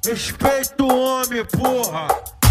Respeita o homem, porra.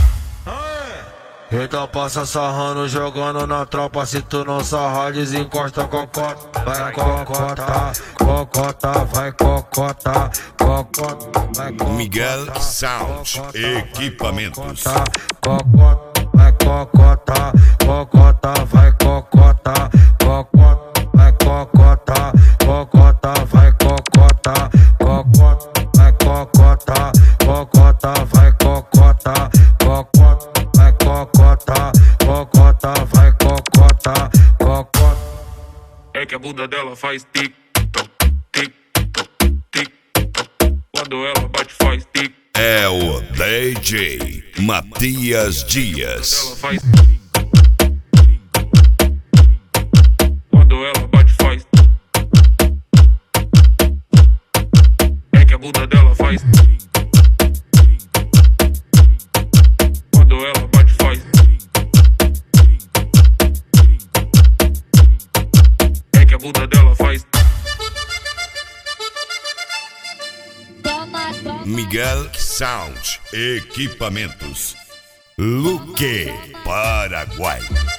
Então passa sarrando, jogando na tropa. Se tu não sarrar, desencosta cocota. Vai cocota, cocota, vai cocota, cocota, vai cocota. Miguel Sound Equipamentos. Cocota, vai cocota, cocota, vai cocota, cocota, vai cocota, cocota, vai cocota, cocota, vai cocota, cocota, vai cocota, cocota, vai cocota, cocota, vai cocota, cocota. É que a bunda dela faz tic-toc, tic-toc, tic-toc. Quando ela bate faz tic. É o DJ Matias Dias. Ela faz. Quando ela bate faz. É que a bunda dela faz. Quando ela bate faz. É que a bunda dela faz. Miguel Sound Equipamentos. Luque, Paraguai.